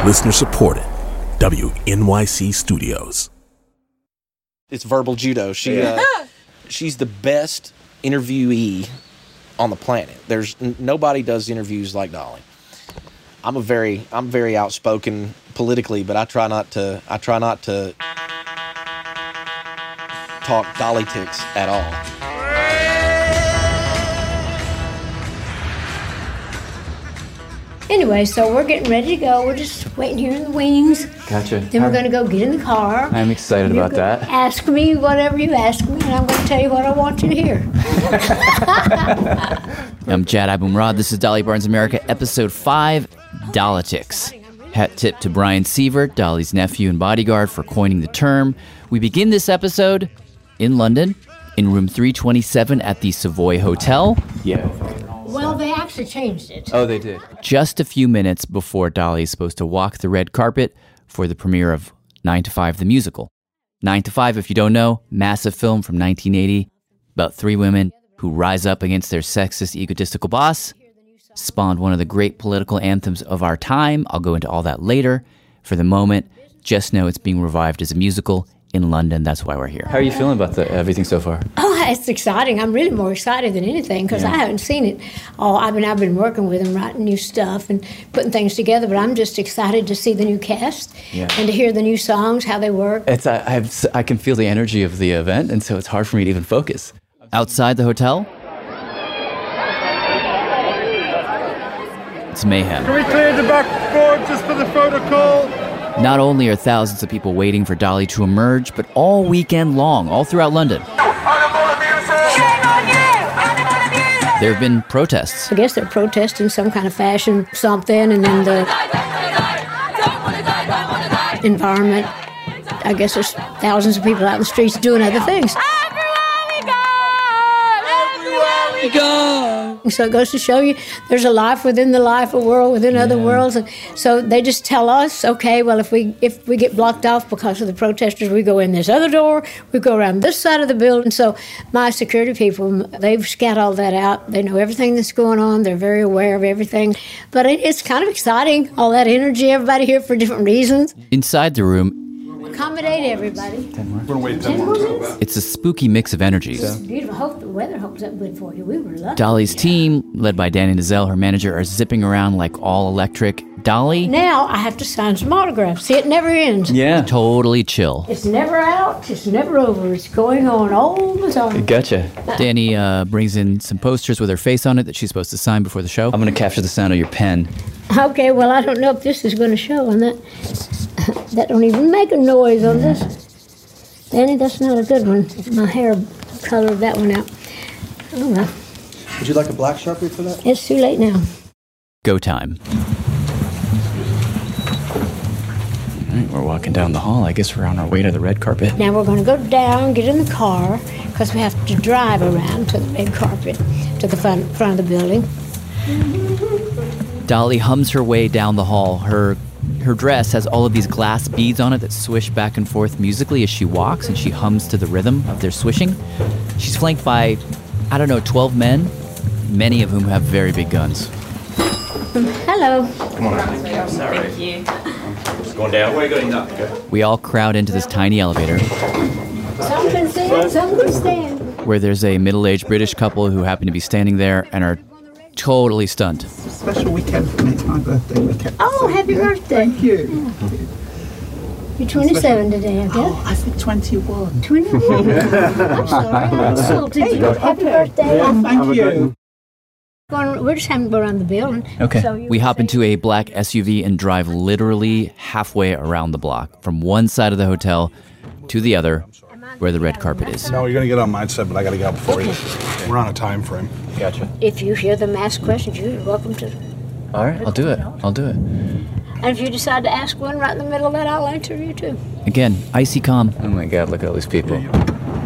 Listener supported. WNYC Studios. It's verbal judo. She's the best interviewee on the planet. There's nobody does interviews like Dolly. I'm very outspoken politically, but I try not to talk Dollytics at all. Anyway, so we're getting ready to go. We're just waiting here in the wings. Gotcha. Then we're going to go get in the car. I'm excited about that. Ask me whatever you ask me, and I'm going to tell you what I want you to hear. I'm Jad Abumrad. This is Dolly Parton's America, Episode 5, Dollytics. Hat tip to Brian Sievert, Dolly's nephew and bodyguard, for coining the term. We begin this episode in London, in room 327 at the Savoy Hotel. Yeah. Well, they actually changed it. Oh, they did. Just a few minutes before Dolly is supposed to walk the red carpet for the premiere of 9 to 5, the musical. 9 to 5, if you don't know, massive film from 1980 about three women who rise up against their sexist, egotistical boss. Spawned one of the great political anthems of our time. I'll go into all that later. For the moment, just know it's being revived as a musical in London. That's why we're here. How are you feeling about everything so far? Oh, it's exciting. I'm really more excited than anything because I haven't seen it. I've been working with them, writing new stuff and putting things together, but I'm just excited to see the new cast and to hear the new songs, how they work. I can feel the energy of the event, and so it's hard for me to even focus. Outside the hotel, it's mayhem. Can we clear the backboard just for the protocol? Not only are thousands of people waiting for Dolly to emerge, but all weekend long, all throughout London, there have been protests. I guess they're protesting some kind of fashion something, and then the environment. I guess there's thousands of people out in the streets doing other things. So it goes to show you there's a life within the life, a world within other worlds. And so they just tell us, okay, well, if we get blocked off because of the protesters, we go in this other door, we go around this side of the building. So my security people, they've scouted all that out. They know everything that's going on. They're very aware of everything. But it's kind of exciting, all that energy, everybody here for different reasons. Inside the room, Accommodate everybody. 10 more. We're going to wait 10 more minutes. it's a spooky mix of energies. It's beautiful. I hope the weather holds up good for you. We were lucky. Dolly's team, led by Danny Nizell, her manager, are zipping around like all electric. Dolly, Now I have to sign some autographs. See, it never ends. Yeah. totally chill. It's never out. It's never over. It's going on all the time. Gotcha. Danny brings in some posters with her face on it that she's supposed to sign before the show. I'm going to capture the sound of your pen. Okay, well, I don't know if this is going to show on that. That don't even make a noise on this. Danny, that's not a good one. My hair colored that one out. Oh, well. Would you like a black Sharpie for that? It's too late now. Go time. All right, we're walking down the hall. I guess we're on our way to the red carpet. Now we're going to go down, get in the car, because we have to drive around to the red carpet, to the front of the building. Dolly hums her way down the hall. Her dress has all of these glass beads on it that swish back and forth musically as she walks, and she hums to the rhythm of their swishing. She's flanked by, 12 men, many of whom have very big guns. Hello. Come on. Thank you. Just going down. Where are you going up? We all crowd into this tiny elevator Some can sit, some can stand. where there's a middle-aged British couple who happen to be standing there and are totally stunned. Special weekend for me. It's my birthday weekend. Oh, happy birthday. Thank you. You're 27 today, I guess. Oh, I think 21. 21. I'm sorry, I insulted you. Happy birthday. Thank you. We're just having to go around the building. Okay. So you We were hop saying- into a black SUV and drive literally halfway around the block, from one side of the hotel to the other, where the red carpet is. No, you're going to get on my side, but I got to get out before you. We're on a time frame. Gotcha. If you hear them ask questions, you're welcome to. All right, I'll do it. And if you decide to ask one right in the middle of that, I'll answer you too. Again, icy calm. Oh my God, look at all these people. You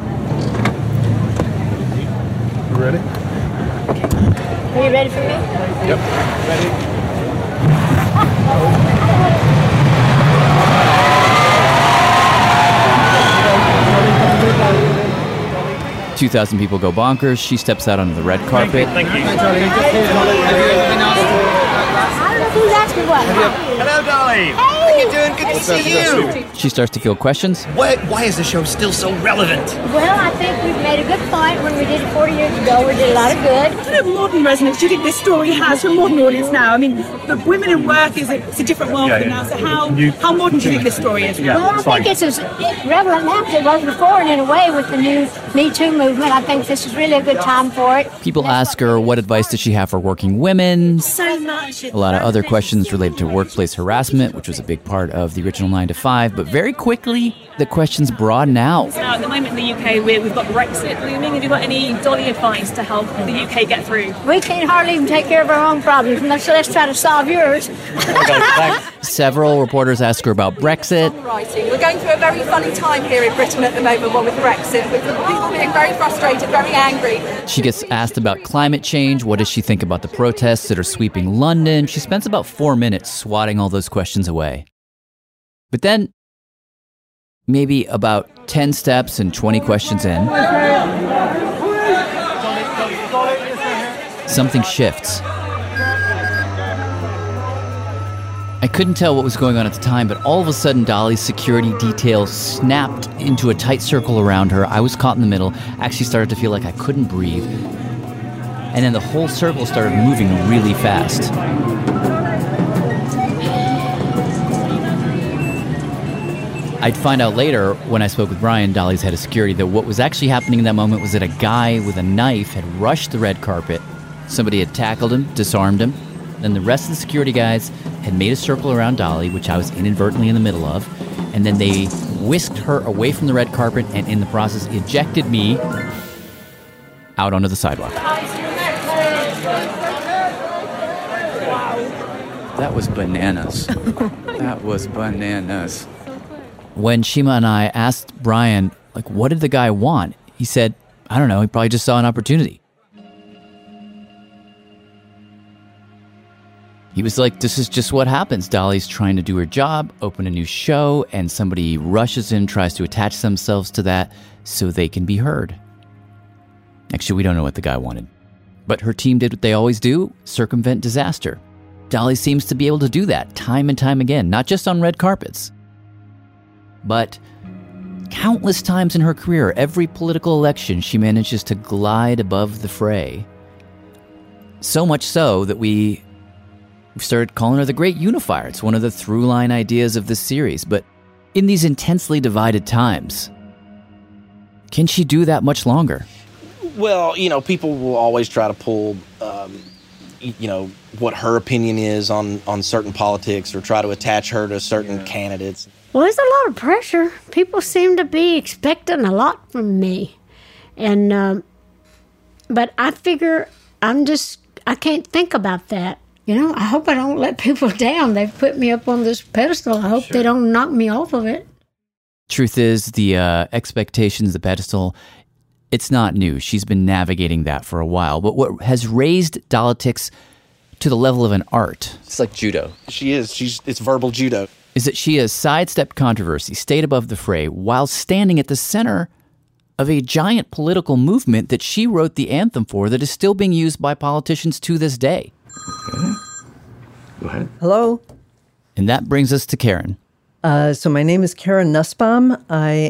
ready? Are you ready for me? Yep. 2,000 people go bonkers. She steps out onto the red carpet. I don't know who's asking what. Hello, Dolly. How you doing? Good to see you. She starts to field questions. Why is the show still so relevant? Well, I think we've made a good point. When we did it 40 years ago, we did a lot of good. What kind of modern resonance do you think this story has for a modern audience now? I mean, the women in work it's a different world for them now. So how modern do you think this story is? Well, I think it's as relevant now as it was before, and in a way, with the new Me Too movement, I think this is really a good time for it. People ask her what advice does she have for working women. So much. A lot of other questions related to workplace harassment, which was a big part of the original 9 to 5, but very quickly the questions broaden out. Now, at the moment in the UK, we've got Brexit looming. Have you got any Dolly advice to help the UK get through? We can't hardly even take care of our own problems, so let's try to solve yours. Several reporters ask her about Brexit. We're going through a very funny time here in Britain at the moment, with Brexit, with people being very frustrated, very angry. She gets asked about climate change. What does she think about the protests that are sweeping London? She spends about 4 minutes swatting all those questions away. But then, maybe about 10 steps and 20 questions in, something shifts. I couldn't tell what was going on at the time, but all of a sudden Dolly's security detail snapped into a tight circle around her. I was caught in the middle, actually started to feel like I couldn't breathe. And then the whole circle started moving really fast. I'd find out later, when I spoke with Brian, Dolly's head of security, that what was actually happening in that moment was that a guy with a knife had rushed the red carpet. Somebody had tackled him, disarmed him. Then the rest of the security guys had made a circle around Dolly, which I was inadvertently in the middle of, and then they whisked her away from the red carpet and in the process ejected me out onto the sidewalk. That was bananas. That was bananas. When Shima and I asked Brian, what did the guy want? He said, I don't know, he probably just saw an opportunity. He was like, this is just what happens. Dolly's trying to do her job, open a new show, and somebody rushes in, tries to attach themselves to that so they can be heard. Actually, we don't know what the guy wanted. But her team did what they always do, circumvent disaster. Dolly seems to be able to do that time and time again, not just on red carpets, but countless times in her career. Every political election, she manages to glide above the fray. So much so that we started calling her the Great Unifier. It's one of the through-line ideas of this series. But in these intensely divided times, can she do that much longer? Well, people will always try to pull, what her opinion is on certain politics, or try to attach her to certain candidates. Well, there's a lot of pressure. People seem to be expecting a lot from me. And, but I figure I can't think about that. I hope I don't let people down. They've put me up on this pedestal. I hope they don't knock me off of it. Truth is, the expectations, the pedestal, it's not new. She's been navigating that for a while. But what has raised Dolitix to the level of an art, it's like judo. She is. It's verbal judo. Is that she has sidestepped controversy, stayed above the fray, while standing at the center of a giant political movement that she wrote the anthem for that is still being used by politicians to this day. Okay. Go ahead. Hello. And that brings us to Karen. So my name is Karen Nussbaum.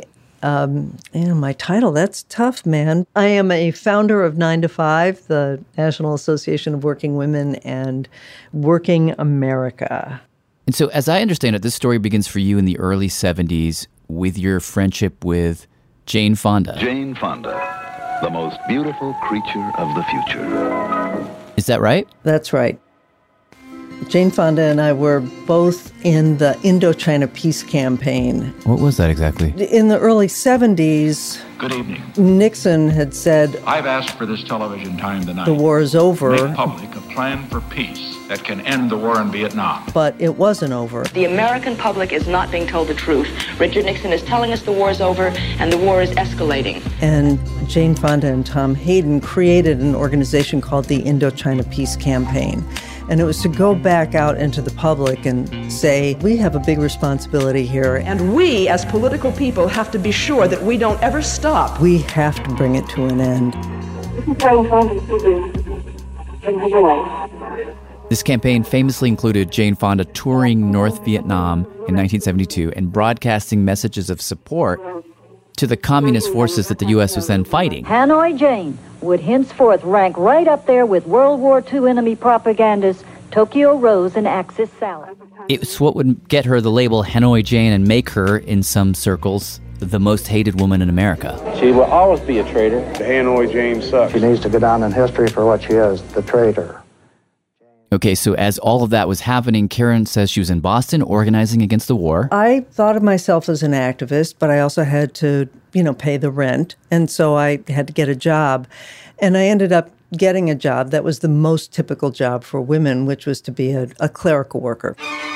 My title, that's tough, man. I am a founder of 9 to 5, the National Association of Working Women, and Working America. And so as I understand it, this story begins for you in the early 70s with your friendship with Jane Fonda. Jane Fonda, the most beautiful creature of the future. Is that right? That's right. Jane Fonda and I were both in the Indochina Peace Campaign. What was that exactly? In the early 70s, good evening. Nixon had said, I've asked for this television time tonight. The war is over. Make public a plan for peace that can end the war in Vietnam. But it wasn't over. The American public is not being told the truth. Richard Nixon is telling us the war is over, and the war is escalating. And Jane Fonda and Tom Hayden created an organization called the Indochina Peace Campaign. And it was to go back out into the public and say, we have a big responsibility here. And we, as political people, have to be sure that we don't ever stop. We have to bring it to an end. This campaign famously included Jane Fonda touring North Vietnam in 1972 and broadcasting messages of support to the communist forces that the U.S. was then fighting. Hanoi Jane would henceforth rank right up there with World War II enemy propagandists Tokyo Rose and Axis Salad. It's what would get her the label Hanoi Jane and make her, in some circles, the most hated woman in America. She will always be a traitor. The Hanoi Jane sucks. She needs to go down in history for what she is, the traitor. Okay, so as all of that was happening, Karen says she was in Boston organizing against the war. I thought of myself as an activist, but I also had to, pay the rent. And so I had to get a job. And I ended up getting a job that was the most typical job for women, which was to be a clerical worker.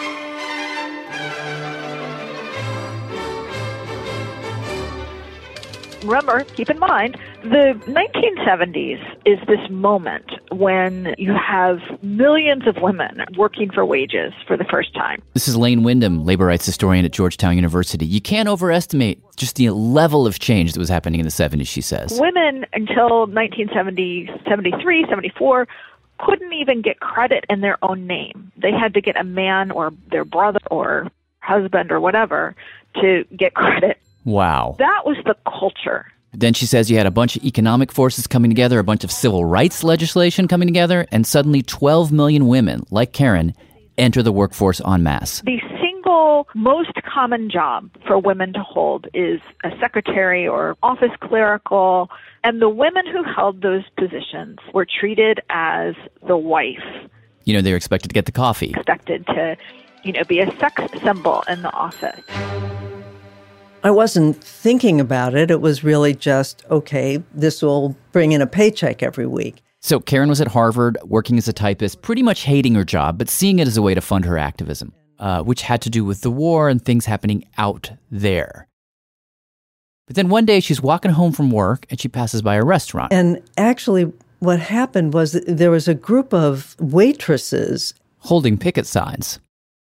Remember, keep in mind, the 1970s is this moment when you have millions of women working for wages for the first time. This is Lane Wyndham, labor rights historian at Georgetown University. You can't overestimate just the level of change that was happening in the 70s, she says. Women, until 1970, 73, 74, couldn't even get credit in their own name. They had to get a man or their brother or husband or whatever to get credit. Wow. That was the culture. Then she says you had a bunch of economic forces coming together, a bunch of civil rights legislation coming together, and suddenly 12 million women, like Karen, enter the workforce en masse. The single most common job for women to hold is a secretary or office clerical, and the women who held those positions were treated as the wife. They were expected to get the coffee. Expected to, be a sex symbol in the office. I wasn't thinking about it. It was really just, okay, this will bring in a paycheck every week. So Karen was at Harvard, working as a typist, pretty much hating her job, but seeing it as a way to fund her activism, which had to do with the war and things happening out there. But then one day she's walking home from work and she passes by a restaurant. And actually what happened was that there was a group of waitresses holding picket signs.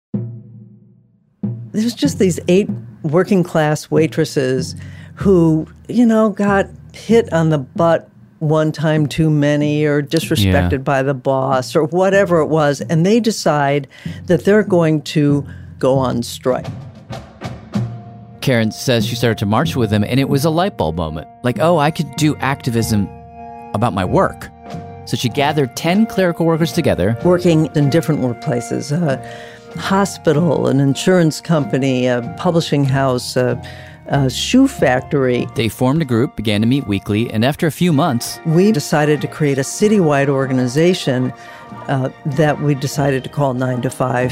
There was just these 8 working class waitresses who, got hit on the butt one time too many or disrespected by the boss or whatever it was. And they decide that they're going to go on strike. Karen says she started to march with them, and it was a light bulb moment. Like, oh, I could do activism about my work. So she gathered 10 clerical workers together. Working in different workplaces, hospital, an insurance company, a publishing house, a shoe factory. They formed a group, began to meet weekly, and after a few months, we decided to create a citywide organization that we decided to call 9 to 5.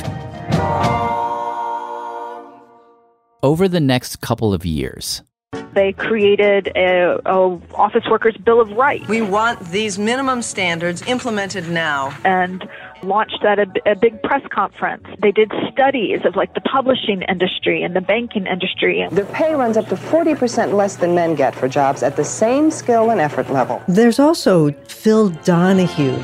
Over the next couple of years, they created a office workers' Bill of Rights. We want these minimum standards implemented now. And launched at a big press conference. They did studies of the publishing industry and the banking industry. Their pay runs up to 40% less than men get for jobs at the same skill and effort level. There's also Phil Donahue.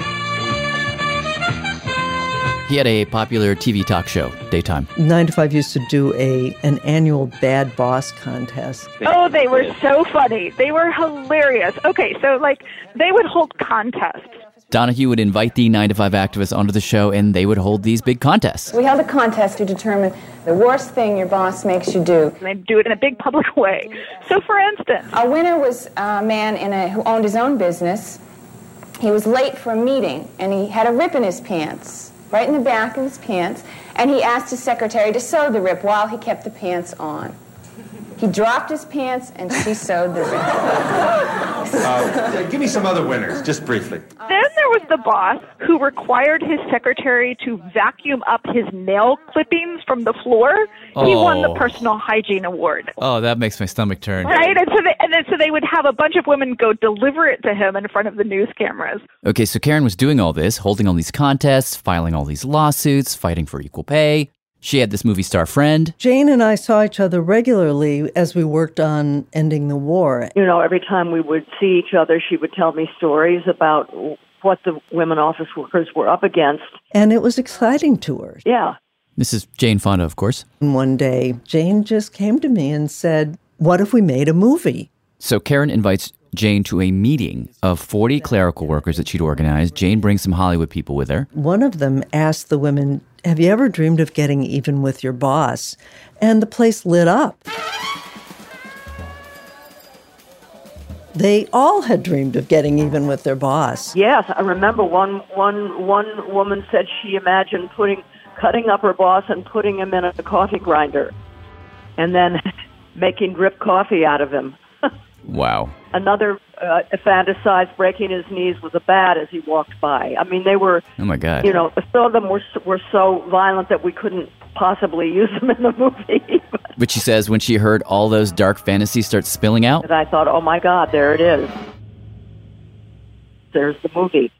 He had a popular TV talk show, daytime. 9 to 5 used to do an annual Bad Boss contest. Oh, they were so funny. They were hilarious. Okay, so they would hold contests. Donahue would invite the 9 to 5 activists onto the show, and they would hold these big contests. We held a contest to determine the worst thing your boss makes you do. And they'd do it in a big public way. So, for instance, our winner was a man who owned his own business. He was late for a meeting, and he had a rip in his pants, right in the back of his pants, and he asked his secretary to sew the rip while he kept the pants on. He dropped his pants, and she sewed the rip. Give me some other winners, just briefly. Then there was the boss who required his secretary to vacuum up his nail clippings from the floor. He won the personal hygiene award. Oh, that makes my stomach turn. Right, and so they would have a bunch of women go deliver it to him in front of the news cameras. Okay, so Karen was doing all this, holding all these contests, filing all these lawsuits, fighting for equal pay. She had this movie star friend. Jane and I saw each other regularly as we worked on ending the war. Every time we would see each other, she would tell me stories about what the women office workers were up against. And it was exciting to her. Yeah. This is Jane Fonda, of course. And one day, Jane just came to me and said, what if we made a movie? So Karen invites Jane to a meeting of 40 clerical workers that she'd organized. Jane brings some Hollywood people with her. One of them asked the women, "Have you ever dreamed of getting even with your boss?" And the place lit up. They all had dreamed of getting even with their boss. Yes, I remember one woman said she imagined cutting up her boss and putting him in a coffee grinder and then making drip coffee out of him. Wow. Another fantasized breaking his knees with a bat as he walked by. I mean, they were, oh my God. Some of them were so violent that we couldn't possibly use them in the movie. But she says when she heard all those dark fantasies start spilling out, and I thought, oh my God, there it is. There's the movie.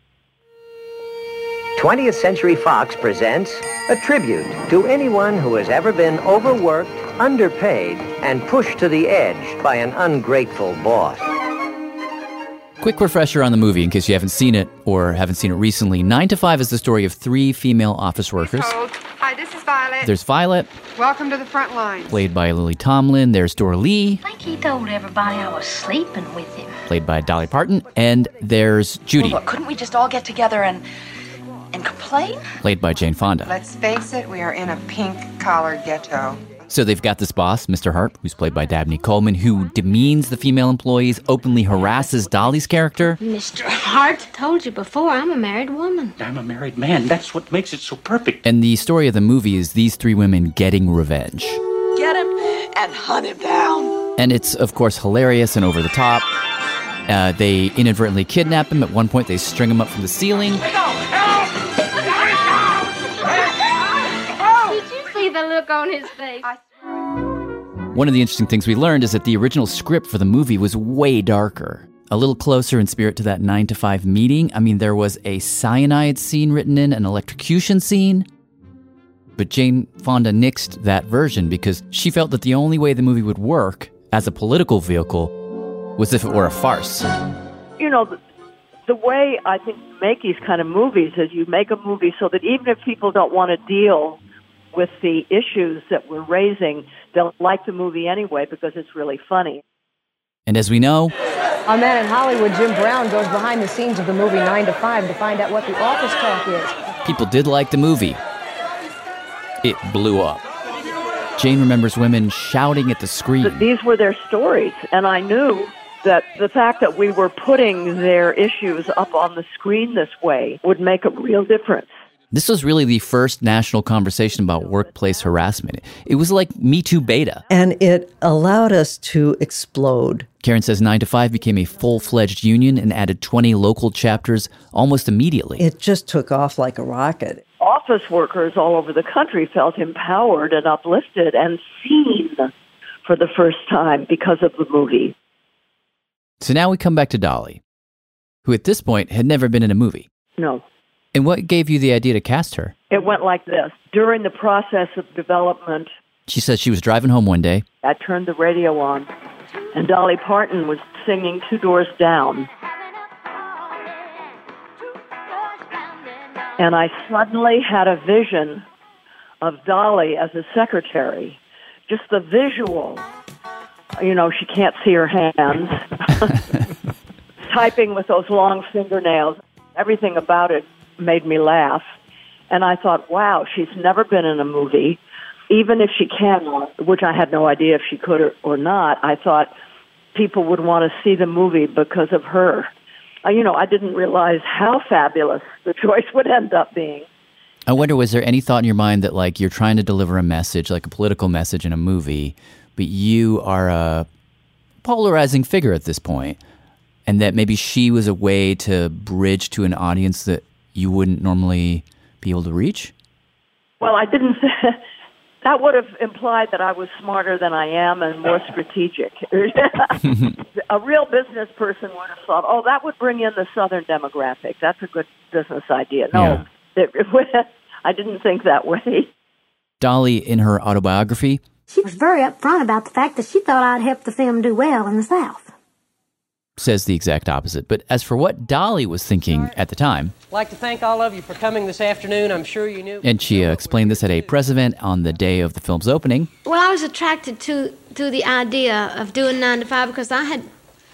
20th Century Fox presents a tribute to anyone who has ever been overworked, underpaid, and pushed to the edge by an ungrateful boss. Quick refresher on the movie in case you haven't seen it or haven't seen it recently. 9 to 5 is the story of 3 female office workers. Hi, this is Violet. There's Violet. Welcome to the front line. Played by Lily Tomlin. There's Dorlee. I think he told everybody I was sleeping with him. Played by Dolly Parton. And there's Judy. Well, look, couldn't we just all get together and complain? Played by Jane Fonda. Let's face it, we are in a pink-collar ghetto. So they've got this boss, Mr. Harp, who's played by Dabney Coleman, who demeans the female employees, openly harasses Dolly's character. Mr. Hart, told you before, I'm a married woman. I'm a married man. That's what makes it so perfect. And the story of the movie is these 3 women getting revenge. Get him and hunt him down. And it's, of course, hilarious and over the top. They inadvertently kidnap him. At one point, they string him up from the ceiling. Did you see the look on his face? One of the interesting things we learned is that the original script for the movie was way darker. A little closer in spirit to that 9 to 5 meeting. I mean, there was a cyanide scene written in, an electrocution scene. But Jane Fonda nixed that version because she felt that the only way the movie would work as a political vehicle was if it were a farce. The way I think you make these kind of movies is you make a movie so that even if people don't want to deal with the issues that we're raising, they'll like the movie anyway because it's really funny. And as we know, our man in Hollywood, Jim Brown, goes behind the scenes of the movie 9 to 5 to find out what the office talk is. people did like the movie. It blew up. Jane remembers women shouting at the screen. These were their stories, and I knew that the fact that we were putting their issues up on the screen this way would make a real difference. This was really the first national conversation about workplace harassment. It was like Me Too beta. And it allowed us to explode. Karen says 9 to 5 became a full-fledged union and added 20 local chapters almost immediately. It just took off like a rocket. Office workers all over the country felt empowered and uplifted and seen for the first time because of the movie. So now we come back to Dolly, who at this point had never been in a movie. No. And what gave you the idea to cast her? It went like this. During the process of development, she says she was driving home one day. I turned the radio on, and Dolly Parton was singing Two Doors Down. And I suddenly had a vision of Dolly as a secretary. Just the visual. You know, she can't see her hands. Typing with those long fingernails. Everything about it made me laugh. And I thought, wow, she's never been in a movie. Even if she can, which I had no idea if she could or not, I thought people would want to see the movie because of her. I didn't realize how fabulous the choice would end up being. I wonder, was there any thought in your mind that, like, you're trying to deliver a message, like a political message in a movie, but you are a polarizing figure at this point, and that maybe she was a way to bridge to an audience that you wouldn't normally be able to reach? Well, I didn't say... That would have implied that I was smarter than I am and more strategic. A real business person would have thought, oh, that would bring in the Southern demographic. That's a good business idea. No, I didn't think that way. Dolly, in her autobiography... She was very upfront about the fact that she thought I'd help the film do well in the South. Says the exact opposite. But as for what Dolly was thinking at the time... I'd like to thank all of you for coming this afternoon. I'm sure you knew... And she explained this at a press event on the day of the film's opening. Well, I was attracted to the idea of doing 9 to 5 because I had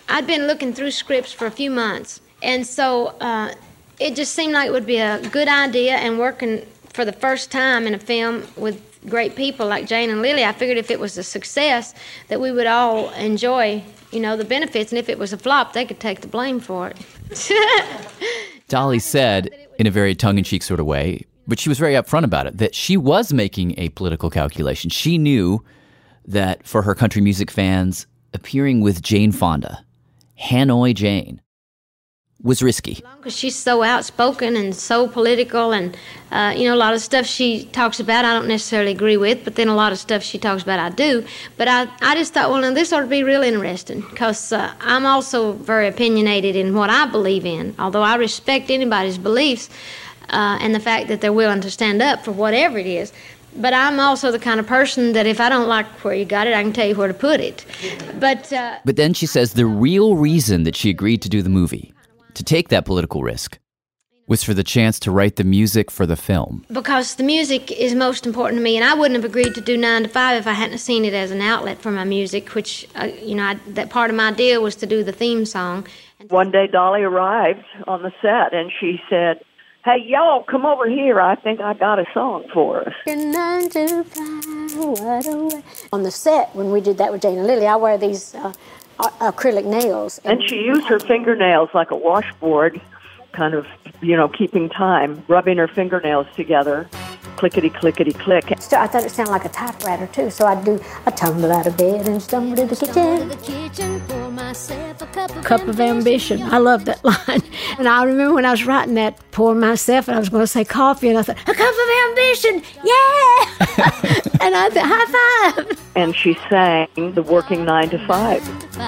I'd been looking through scripts for a few months, and so it just seemed like it would be a good idea, and working for the first time in a film with great people like Jane and Lily, I figured if it was a success that we would all enjoy, the benefits, and if it was a flop, they could take the blame for it. Dolly said, in a very tongue-in-cheek sort of way, but she was very upfront about it, that she was making a political calculation. She knew that for her country music fans, appearing with Jane Fonda, Hanoi Jane, was risky. Because she's so outspoken and so political, and a lot of stuff she talks about I don't necessarily agree with, but then a lot of stuff she talks about I do. But I just thought, well, now this ought to be real interesting, because I'm also very opinionated in what I believe in, although I respect anybody's beliefs and the fact that they're willing to stand up for whatever it is. But I'm also the kind of person that if I don't like where you got it, I can tell you where to put it. But then she says the real reason that she agreed to do the movie, to take that political risk, was for the chance to write the music for the film. Because the music is most important to me, and I wouldn't have agreed to do 9 to 5 if I hadn't seen it as an outlet for my music, which, that part of my deal was to do the theme song. One day Dolly arrived on the set, and she said, "Hey, y'all, come over here. I think I got a song for us." 9 to 5, on the set, when we did that with Jane and Lily, I wear these acrylic nails. And she used her fingernails like a washboard, kind of, keeping time, rubbing her fingernails together, clickety, clickety, click. So I thought it sounded like a typewriter, too, so I'd do a tumble out of bed and stumble to the kitchen. Cup of ambition. I love that line. And I remember when I was writing that, pour myself, and I was going to say coffee, and I thought, a cup of ambition, yeah! And I thought, high five! And she sang the working 9 to 5.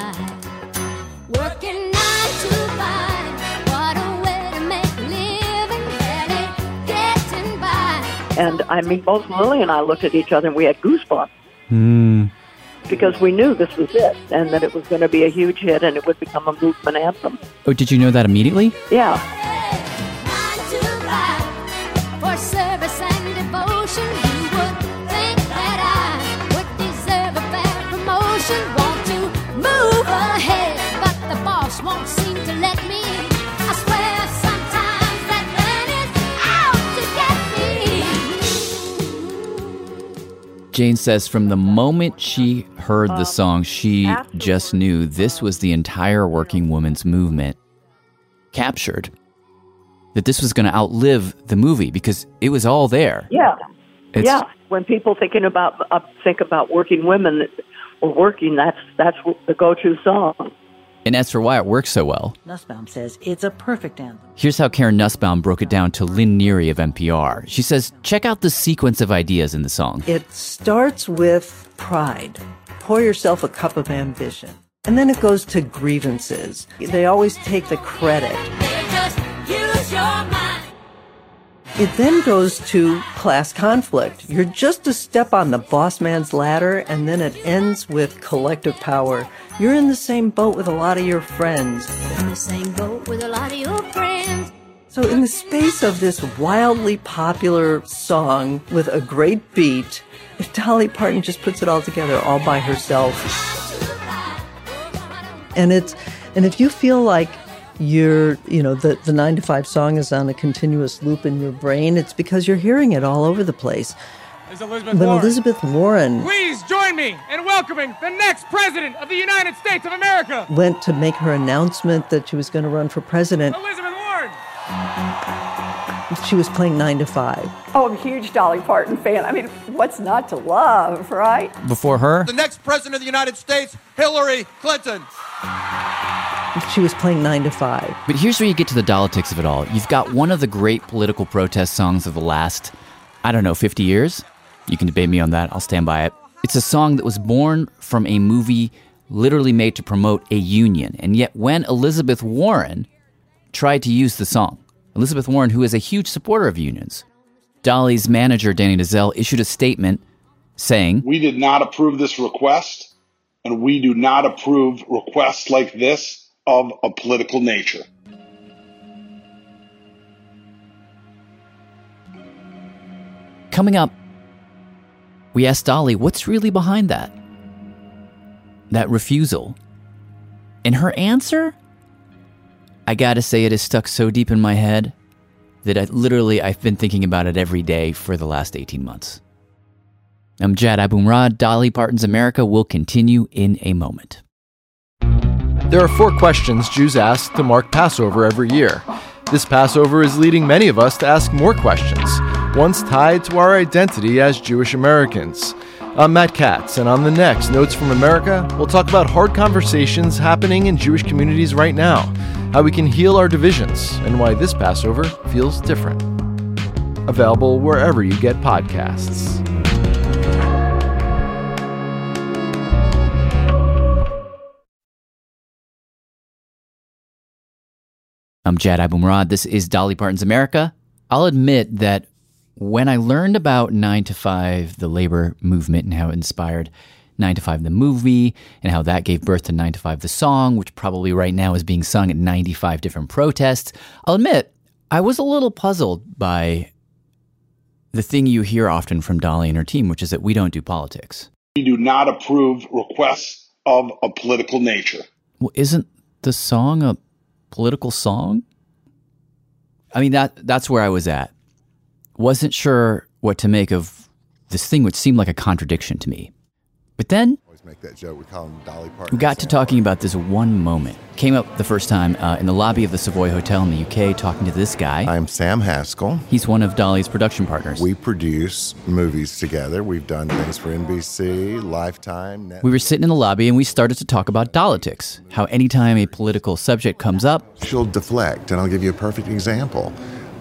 Working 9 to 5, what a way to make a living, barely getting by. And both Lily and I looked at each other and we had goosebumps. Because we knew this was it, and that it was going to be a huge hit and it would become a movement anthem. Oh, did you know that immediately? Yeah. 9 to 5, for service and devotion, you would think that I would deserve a fair promotion. Want to move ahead, but the boss won't seem to let me. I swear sometimes that man is out to get me. Jane says from the moment she heard the song, she just knew this was the entire working women's movement captured, that this was going to outlive the movie because it was all there. Yeah. When people think about working women or working, that's the go-to song. And as for why it works so well, Nussbaum says it's a perfect anthem. Here's how Karen Nussbaum broke it down to Lynn Neary of NPR. She says, check out the sequence of ideas in the song. It starts with pride. Pour yourself a cup of ambition. And then it goes to grievances. They always take the credit. Just use your mind. It then goes to class conflict. You're just a step on the boss man's ladder, and then it ends with collective power. You're in the same boat with a lot of your friends. In the same boat with a lot of your friends. So in the space of this wildly popular song with a great beat, if Dolly Parton just puts it all together all by herself. And if you feel like the 9 to 5 song is on a continuous loop in your brain, it's because you're hearing it all over the place. Elizabeth Warren, please join me in welcoming the next president of the United States of America, went to make her announcement that she was going to run for president. Elizabeth Warren. She was playing 9 to 5. Oh, I'm a huge Dolly Parton fan. I mean, what's not to love, right? Before her, the next president of the United States, Hillary Clinton. She was playing 9 to 5. But here's where you get to the politics of it all. You've got one of the great political protest songs of the last, 50 years. You can debate me on that. I'll stand by it. It's a song that was born from a movie literally made to promote a union. And yet when Elizabeth Warren tried to use the song, Elizabeth Warren, who is a huge supporter of unions, Dolly's manager, Danny Dazelle, issued a statement saying, "We did not approve this request, and we do not approve requests like this of a political nature." Coming up, we asked Dolly what's really behind that refusal And her answer, I gotta say, it is stuck so deep in my head that I've been thinking about it every day for the last 18 months. I'm Jad Abumrad. Dolly Parton's America will continue in a moment. There are 4 questions Jews ask to mark Passover every year. This Passover is leading many of us to ask more questions, ones tied to our identity as Jewish Americans. I'm Matt Katz, and on the next Notes from America, we'll talk about hard conversations happening in Jewish communities right now, how we can heal our divisions, and why this Passover feels different. Available wherever you get podcasts. I'm Jad Abumrad. This is Dolly Parton's America. I'll admit that when I learned about 9 to 5, the labor movement, and how it inspired 9 to 5, the movie, and how that gave birth to 9 to 5, the song, which probably right now is being sung at 95 different protests, I'll admit I was a little puzzled by the thing you hear often from Dolly and her team, which is that we don't do politics. We do not approve requests of a political nature. Well, isn't the song a political song? I mean, that's where I was at. Wasn't sure what to make of this thing, which seemed like a contradiction to me. But then make that joke. We call him Dolly Parton. We got to talking about this one moment. Came up the first time in the lobby of the Savoy Hotel in the UK, talking to this guy. I'm Sam Haskell. He's one of Dolly's production partners. We produce movies together. We've done things for NBC, Lifetime, Netflix. We were sitting in the lobby and we started to talk about politics. How anytime a political subject comes up, she'll deflect, and I'll give you a perfect example.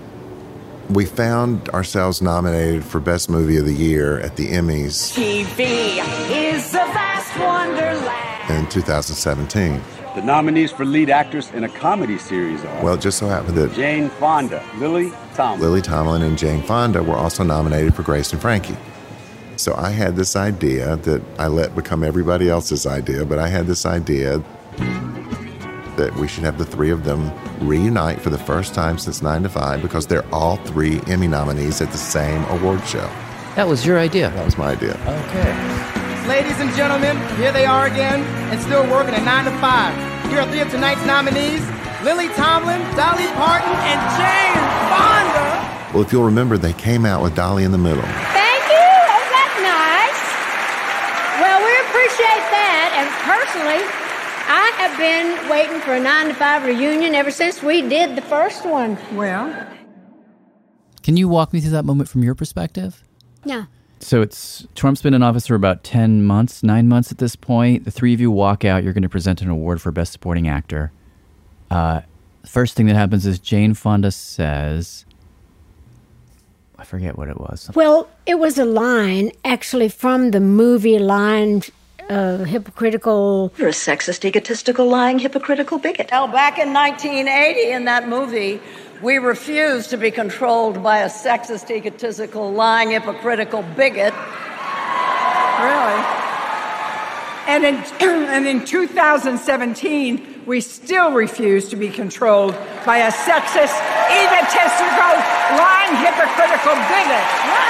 We found ourselves nominated for Best Movie of the Year at the Emmys. TV is a vast wonderland. In 2017. The nominees for lead actress in a comedy series are... Well, it just so happened that... Jane Fonda, Lily Tomlin. Lily Tomlin and Jane Fonda were also nominated for Grace and Frankie. So I had this idea that I let become everybody else's idea, but I had this idea that we should have the three of them reunite for the first time since 9 to 5 because they're all three Emmy nominees at the same award show. That was your idea? That was my idea. Okay. Ladies and gentlemen, here they are again and still working at 9 to 5. Here are three of tonight's nominees, Lily Tomlin, Dolly Parton, and Jane Fonda. Well, if you'll remember, they came out with Dolly in the middle. Thank you. Oh, that's nice. Well, we appreciate that. And personally, I have been waiting for a 9 to 5 reunion ever since we did the first one. Well, can you walk me through that moment from your perspective? Yeah. So Trump's been in office for about 9 months at this point. The three of you walk out. You're going to present an award for Best Supporting Actor. First thing that happens is Jane Fonda says, I forget what it was. Well, it was a line actually from the movie line, hypocritical. You're a sexist, egotistical, lying, hypocritical bigot. Well, back in 1980 in that movie, we refused to be controlled by a sexist, egotistical, lying, hypocritical bigot. Really? And in 2017, we still refuse to be controlled by a sexist, egotistical, lying, hypocritical bigot.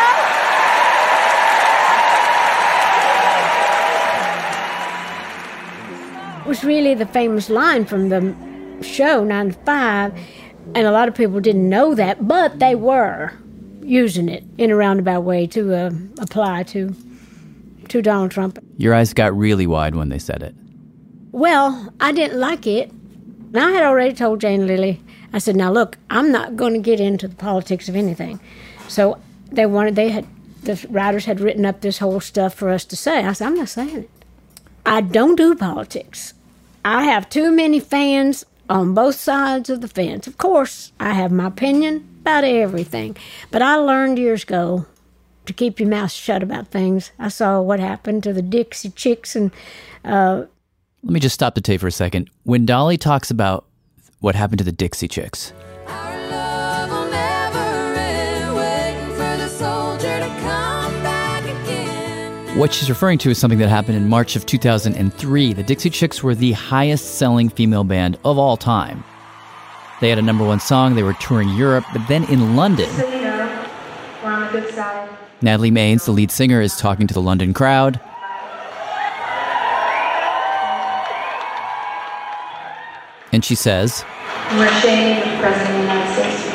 It was really the famous line from the show 9 to 5, and a lot of people didn't know that, but they were using it in a roundabout way to apply to Donald Trump. Your eyes got really wide when they said it. Well, I didn't like it. And I had already told Jane Lilly, I said, now look, I'm not going to get into the politics of anything. So the writers had written up this whole stuff for us to say. I said, I'm not saying it. I don't do politics. I have too many fans on both sides of the fence. Of course, I have my opinion about everything. But I learned years ago to keep your mouth shut about things. I saw what happened to the Dixie Chicks and... Let me just stop the tape for a second. When Dolly talks about what happened to the Dixie Chicks... What she's referring to is something that happened in March of 2003. The Dixie Chicks were the highest-selling female band of all time. They had a #1 song, they were touring Europe, but then in London... So you know, we're on the good side. Natalie Maines, the lead singer, is talking to the London crowd. And she says, We're ashamed of the President of the United States.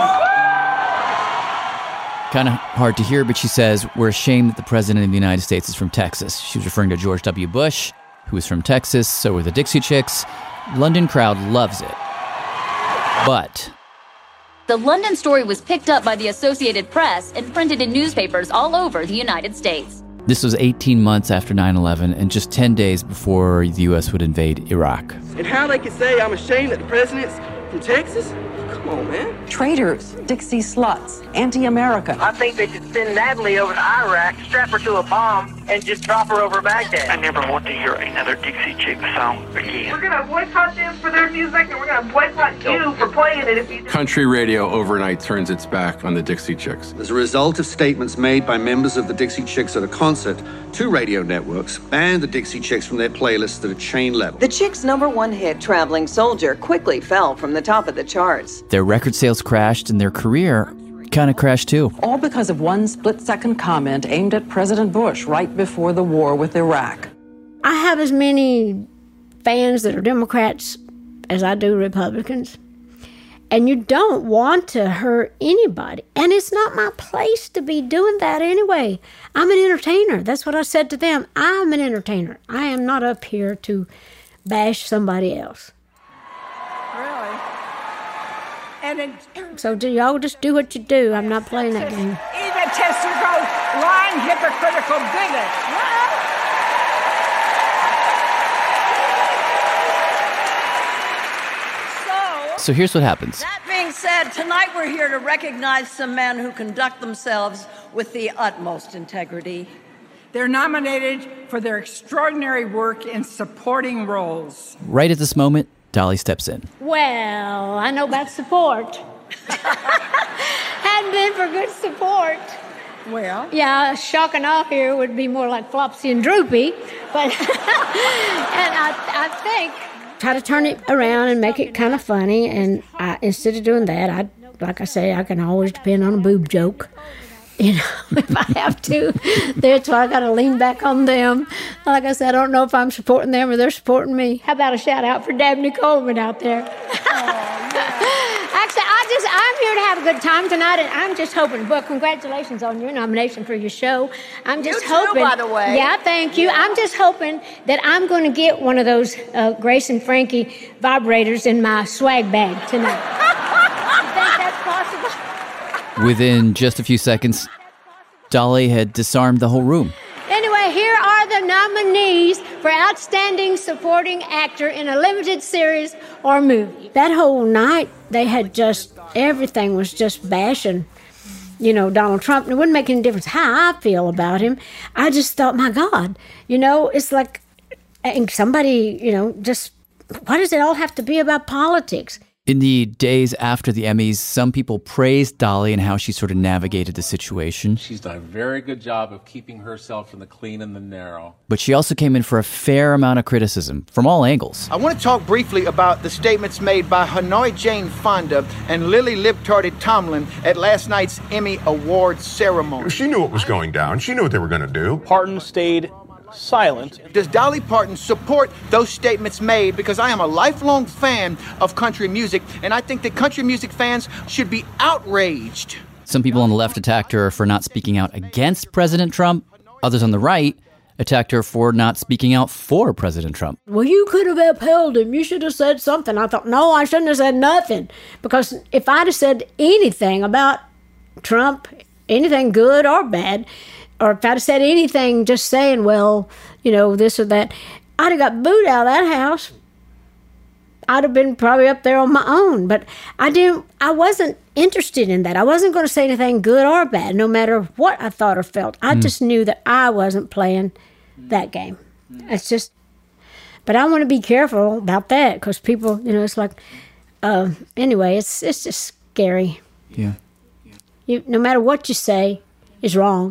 kind of hard to hear, but she says, we're ashamed that the President of the United States is from Texas. She was referring to George W. Bush, who was from Texas. So were the Dixie Chicks. London crowd loves it. But the London story was picked up by the Associated Press and printed in newspapers all over the United States. This was 18 months after 9/11 and just 10 days before the U.S. would invade Iraq. And how they can say I'm ashamed that the president's from Texas? Come on, man. Traitors, Dixie sluts, anti-America. I think they should send Natalie over to Iraq, strap her to a bomb, and just drop her over Baghdad. I never want to hear another Dixie Chick song again. We're going to boycott them for their music, and we're going to boycott you for playing it if you do. Country radio overnight turns its back on the Dixie Chicks. As a result of statements made by members of the Dixie Chicks at a concert, 2 radio networks banned the Dixie Chicks from their playlists at a chain level. The Chicks' #1 hit, Traveling Soldier, quickly fell from the top of the charts. Their record sales crashed and their career kind of crashed too. All because of one split-second comment aimed at President Bush right before the war with Iraq. I have as many fans that are Democrats as I do Republicans. And you don't want to hurt anybody. And it's not my place to be doing that anyway. I'm an entertainer. That's what I said to them. I'm an entertainer. I am not up here to bash somebody else. Really? So do y'all just do what you do. I'm not playing that game. Egotistical, lying, hypocritical bigot. So here's what happens. That being said, tonight we're here to recognize some men who conduct themselves with the utmost integrity. They're nominated for their extraordinary work in supporting roles. Right at this moment, Dolly steps in. Well, I know about support. Hadn't been for good support. Well? Yeah, shock and awe here would be more like Flopsy and Droopy. But, and I think, try to turn it around and make it kind of funny. And instead of doing that, like I say, I can always depend on a boob joke. You know, if I have to. That's why I got to lean back on them. Like I said, I don't know if I'm supporting them or they're supporting me. How about a shout out for Dabney Coleman out there? Actually, I'm here to have a good time tonight, and I'm just hoping. Well, congratulations on your nomination for your show. I'm just hoping. By the way. Yeah, thank you. I'm just hoping that I'm going to get one of those Grace and Frankie vibrators in my swag bag tonight. You think that's possible? Within just a few seconds, Dolly had disarmed the whole room. Anyway, here are the nominees for Outstanding Supporting Actor in a Limited Series or Movie. That whole night, they had everything was just bashing, Donald Trump. And it wouldn't make any difference how I feel about him. I just thought, my God, it's like somebody, just, why does it all have to be about politics? In the days after the Emmys, some people praised Dolly and how she sort of navigated the situation. She's done a very good job of keeping herself from the clean and the narrow. But she also came in for a fair amount of criticism from all angles. I want to talk briefly about the statements made by Hanoi Jane Fonda and Lily Libtardy Tomlin at last night's Emmy Awards ceremony. She knew what was going down. She knew what they were going to do. Parton stayed silent. Does Dolly Parton support those statements made? Because I am a lifelong fan of country music, and I think that country music fans should be outraged. Some people on the left attacked her for not speaking out against President Trump. Others on the right attacked her for not speaking out for President Trump. Well, you could have upheld him. You should have said something. I thought, no, I shouldn't have said nothing. Because if I'd have said anything about Trump, anything good or bad, or if I'd have said anything just saying, well, this or that, I'd have got booed out of that house. I'd have been probably up there on my own. But I wasn't interested in that. I wasn't going to say anything good or bad, no matter what I thought or felt. I just knew that I wasn't playing that game. It's just, but I want to be careful about that because people, it's like, anyway, it's just scary. Yeah. No matter what you say is wrong.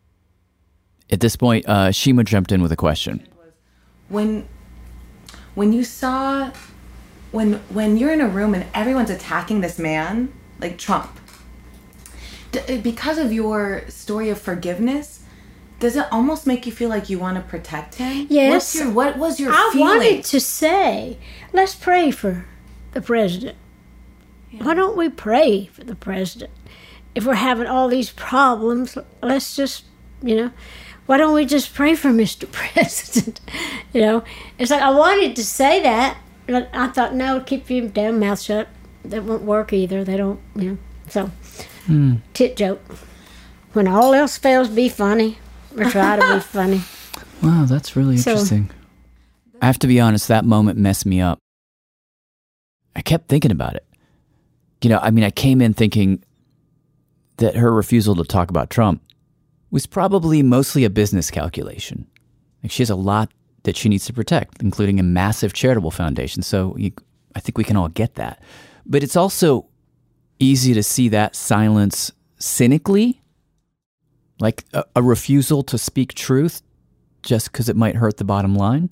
At this point, Shima jumped in with a question. When you saw, when you're in a room and everyone's attacking this man, like Trump, because of your story of forgiveness, does it almost make you feel like you want to protect him? Yes. What was your I feeling? wanted to say, let's pray for the president. Yeah. Why don't we pray for the president? If we're having all these problems, let's just, why don't we just pray for Mr. President? It's like I wanted to say that, but I thought, no, keep your damn mouth shut. That won't work either. They don't, So, tit joke. When all else fails, be funny. Or try to be funny. Wow, that's really interesting. I have to be honest, that moment messed me up. I kept thinking about it. I came in thinking that her refusal to talk about Trump was probably mostly a business calculation. Like, she has a lot that she needs to protect, including a massive charitable foundation. So I think we can all get that. But it's also easy to see that silence cynically, like a refusal to speak truth just because it might hurt the bottom line.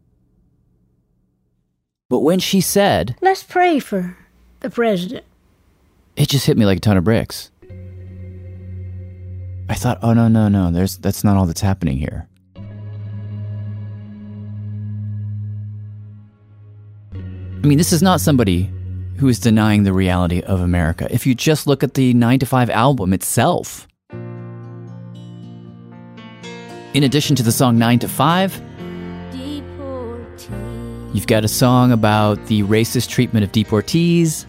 But when she said, let's pray for the president, it just hit me like a ton of bricks. I thought, oh, no, that's not all that's happening here. This is not somebody who is denying the reality of America. If you just look at the 9 to 5 album itself, in addition to the song 9 to 5, you've got a song about the racist treatment of deportees.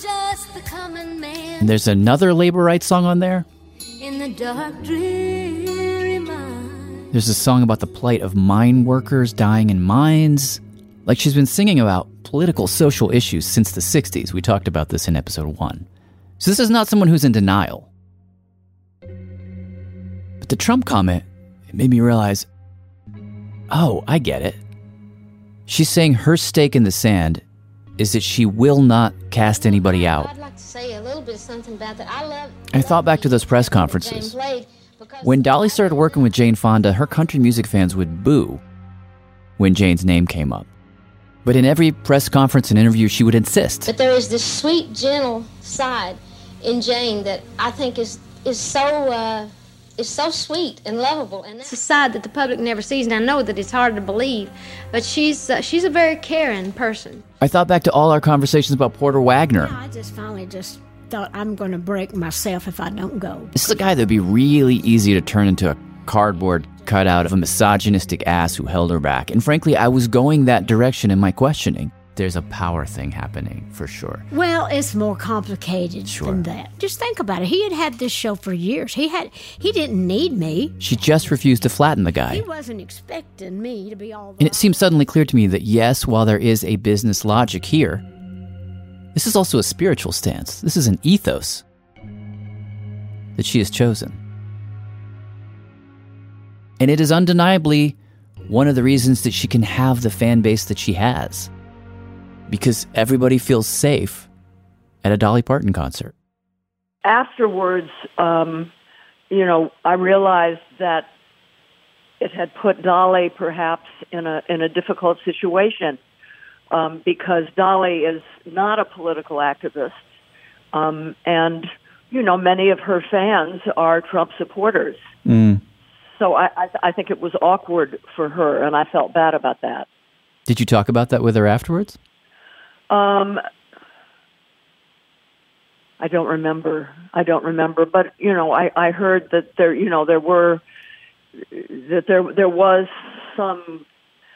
And there's another labor rights song on there. In the dark, dreary mind. There's a song about the plight of mine workers dying in mines. Like, she's been singing about political, social issues since the 60s. We talked about this in episode 1. So this is not someone who's in denial. But the Trump comment, it made me realize, oh, I get it. She's saying her stake in the sand is that she will not cast anybody out. I'd like to say a little bit something about that. I thought back to those press conferences. When Dolly started working with Jane Fonda, her country music fans would boo when Jane's name came up. But in every press conference and interview, she would insist. But there is this sweet, gentle side in Jane that I think is so sweet and lovable. And it's a side that the public never sees, and I know that it's hard to believe, but she's a very caring person. I thought back to all our conversations about Porter Wagner. I finally thought I'm going to break myself if I don't go. This is a guy that would be really easy to turn into a cardboard cutout of a misogynistic ass who held her back. And frankly, I was going that direction in my questioning. There's a power thing happening, for sure. Well, it's more complicated than that. Just think about it. He had this show for years. He didn't need me. She just refused to flatten the guy. He wasn't expecting me to be all... And it seemed suddenly clear to me that yes, while there is a business logic here, this is also a spiritual stance. This is an ethos that she has chosen. And it is undeniably one of the reasons that she can have the fan base that she has. Because everybody feels safe at a Dolly Parton concert. Afterwards, I realized that it had put Dolly perhaps in a difficult situation because Dolly is not a political activist. And, many of her fans are Trump supporters. Mm. So I think it was awkward for her, and I felt bad about that. Did you talk about that with her afterwards? I don't remember, but I heard that there was some,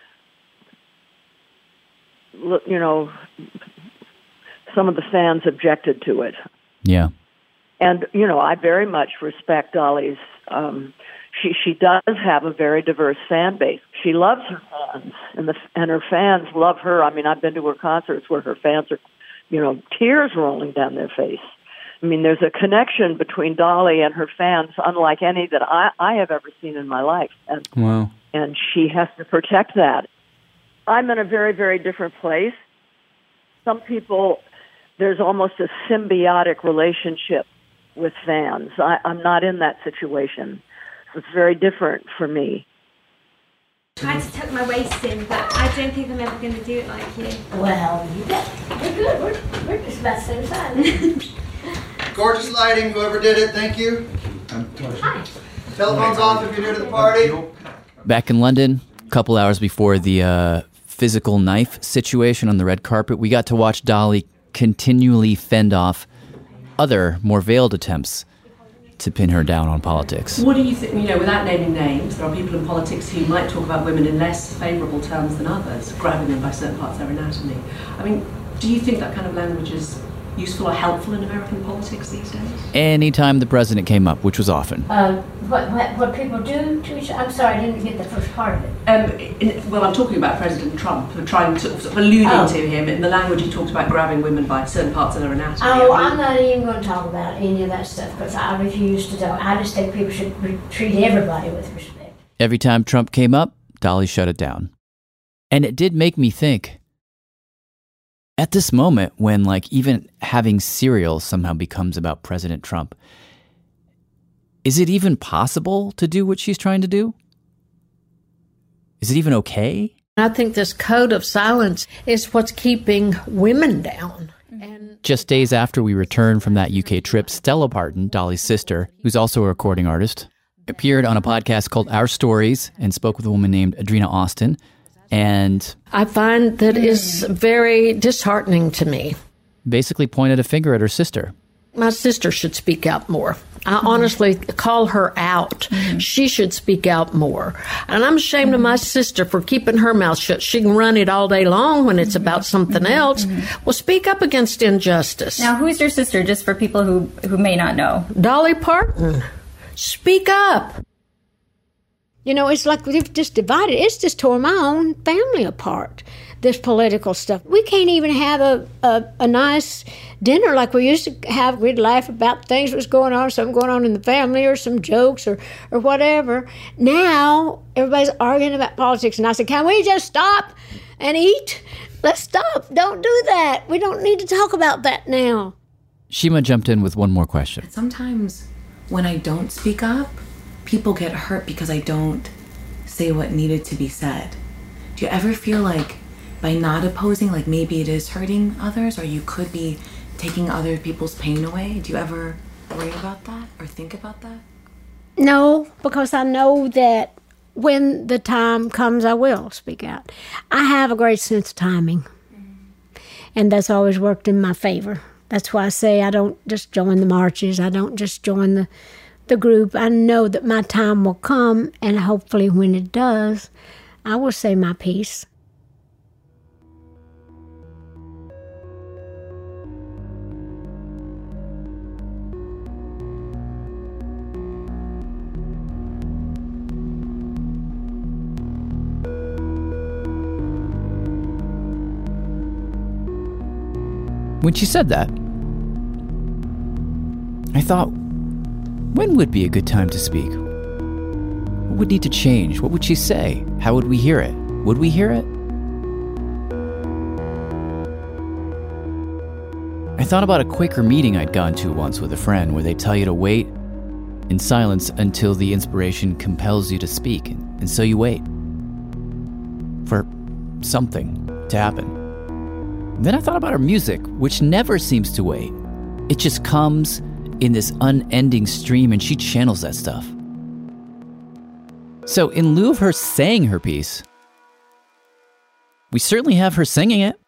some of the fans objected to it. Yeah. And I very much respect Dolly's. She does have a very diverse fan base. She loves her fans, and her fans love her. I mean, I've been to her concerts where her fans are, tears rolling down their face. I mean, there's a connection between Dolly and her fans unlike any that I have ever seen in my life. And, wow. And she has to protect that. I'm in a very, very different place. Some people, there's almost a symbiotic relationship with fans. I'm not in that situation. It's very different for me. I tried to tuck my waist in, but I don't think I'm ever going to do it like you. Well, we're good. We're just about the same size. Gorgeous lighting, whoever did it, thank you. Hi. Telephone's off if you're new to the party. Back in London, a couple hours before the physical knife situation on the red carpet, we got to watch Dolly continually fend off other, more veiled attempts to pin her down on politics. What do you think, without naming names, there are people in politics who might talk about women in less favourable terms than others, grabbing them by certain parts of their anatomy. I mean, do you think that kind of language is useful or helpful in American politics these days? Anytime the president came up, which was often. What people do to each other? I'm sorry, I didn't get the first part of it. Well, I'm talking about President Trump, trying to sort of alluding to him in the language he talked about grabbing women by certain parts of their anatomy. I'm not even going to talk about any of that stuff because I refuse to talk. I just think people should treat everybody with respect. Every time Trump came up, Dolly shut it down. And it did make me think, at this moment when even having cereal somehow becomes about President Trump, is it even possible to do what she's trying to do? Is it even okay? I think this code of silence is what's keeping women down. Just days after we returned from that UK trip, Stella Parton, Dolly's sister, who's also a recording artist, appeared on a podcast called Our Stories and spoke with a woman named Adrena Austin. And I find that is very disheartening to me. Basically pointed a finger at her sister. My sister should speak out more. I honestly call her out. She should speak out more. And I'm ashamed of my sister for keeping her mouth shut. She can run it all day long when it's about something else. Well, speak up against injustice. Now, who's your sister, just for people who may not know? Dolly Parton. Speak up. It's like we've just divided. It's just tore my own family apart, this political stuff. We can't even have a nice dinner like we used to have. We'd laugh about things that was going on, something going on in the family or some jokes or whatever. Now, everybody's arguing about politics. And I said, can we just stop and eat? Let's stop. Don't do that. We don't need to talk about that now. Shima jumped in with one more question. Sometimes when I don't speak up, people get hurt because I don't say what needed to be said. Do you ever feel like by not opposing, maybe it is hurting others, or you could be taking other people's pain away? Do you ever worry about that or think about that? No, because I know that when the time comes, I will speak out. I have a great sense of timing, and that's always worked in my favor. That's why I say I don't just join the marches. I don't just join the group. I know that my time will come, and hopefully when it does, I will say my piece. When she said that, I thought, when would be a good time to speak? What would need to change? What would she say? How would we hear it? Would we hear it? I thought about a Quaker meeting I'd gone to once with a friend where they tell you to wait in silence until the inspiration compels you to speak. And so you wait for something to happen. Then I thought about her music, which never seems to wait. It just comes in this unending stream, and she channels that stuff. So in lieu of her saying her piece, we certainly have her singing it.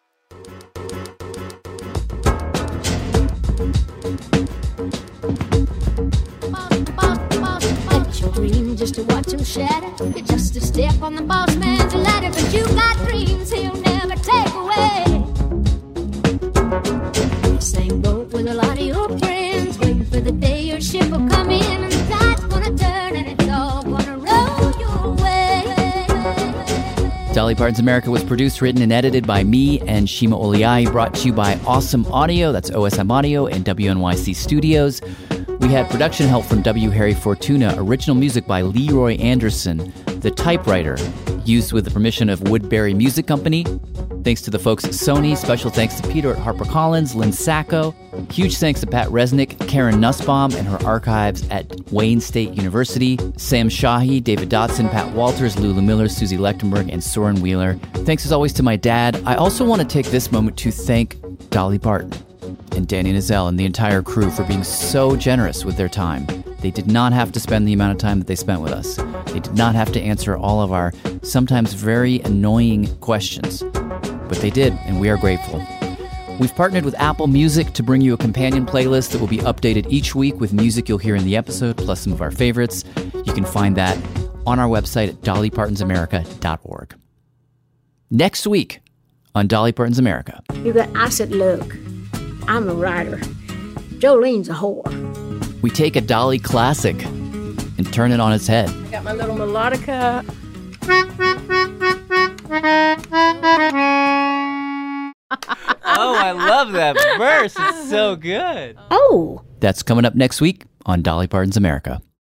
Let your dream just to watch him shatter. You're just a step on the boss man's ladder, but you got dreams he'll never take away. Same boat with a lot of your friends, waiting for the day your ship will come in, and the tide's gonna turn and it's all gonna roll your way. Dolly Parton's America was produced, written, and edited by me and Shima Oliai, brought to you by Awesome Audio, that's OSM Audio, and WNYC Studios. We had production help from W. Harry Fortuna, original music by Leroy Anderson, The Typewriter, used with the permission of Woodbury Music Company. Thanks to the folks at Sony. Special thanks to Peter at HarperCollins, Lynn Sacco. Huge thanks to Pat Resnick, Karen Nussbaum, and her archives at Wayne State University. Sam Shahi, David Dotson, Pat Walters, Lulu Miller, Susie Lechtenberg, and Soren Wheeler. Thanks as always to my dad. I also want to take this moment to thank Dolly Parton and Danny Nozell and the entire crew for being so generous with their time. They did not have to spend the amount of time that they spent with us. They did not have to answer all of our sometimes very annoying questions. But they did, and we are grateful. We've partnered with Apple Music to bring you a companion playlist that will be updated each week with music you'll hear in the episode, plus some of our favorites. You can find that on our website at dollypartonsamerica.org. Next week on Dolly Parton's America. I said, look, I'm a writer. Jolene's a whore. We take a Dolly classic and turn it on its head. Got my little melodica. Oh, I love that verse. It's so good. Oh. That's coming up next week on Dolly Parton's America.